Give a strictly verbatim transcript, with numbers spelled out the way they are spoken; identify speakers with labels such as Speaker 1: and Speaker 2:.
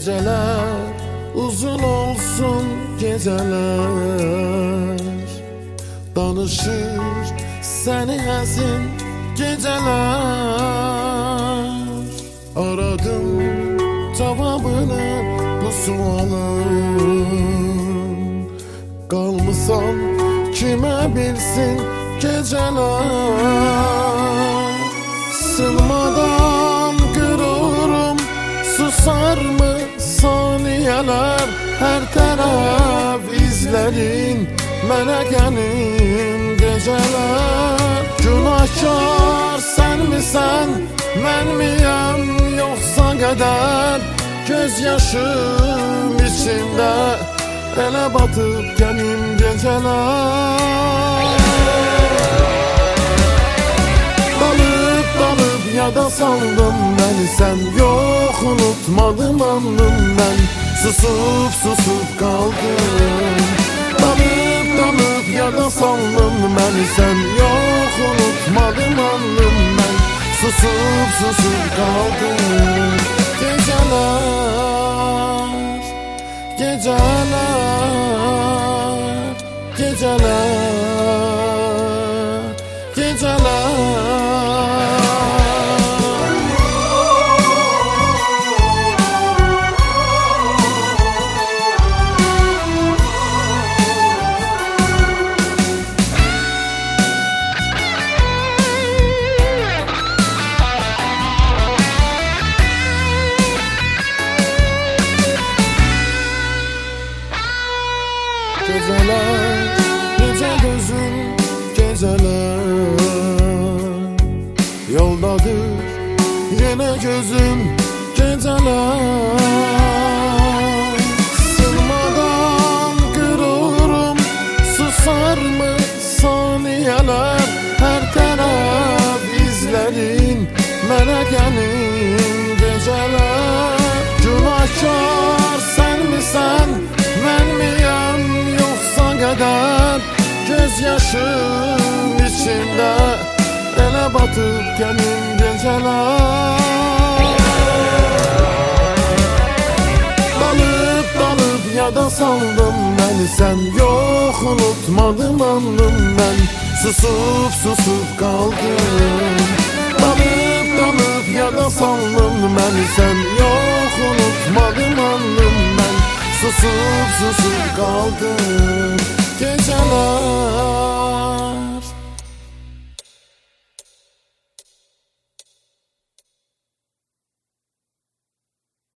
Speaker 1: Geceler uzun olsun geceler, danışır seni həzin geceler. Aradım cevabını bu sualın, kalmısan kime bilsin geceler. Sılmadan görürüm, susar mı saniyeler, her taraf izlerin melekenin geceler. Günahkar sen mi sen, ben miyim yoksa kader, gözyaşım içinde ele batıp gelim geceler. Dalıp dalıp yada saldım beni sen, yok unutmadım andım ben, susup susup kaldım. Dalıp dalıp yada saldım beni sen, yok unutmadım andım ben, susup susup kaldım. Geceler, geceler, geceler, geceler. Geceler, gece gözüm geceler, yoldadır yine gözüm geceler. Sılmadan görürüm, susar mı saniyeler, her taraf izlerin melekenin geceler. Günahkar sen mi sen, ben miyim yoksa kader, gözyaşım içinde ele batıp gelim geceler. Dalıp dalıp yada saldım beni sen, yok unutmadım andım ben, susup susup kaldım. Dalıp dalıp yada saldım beni sen, yok unutmadım andım ben, susup susup kaldım. Geceler.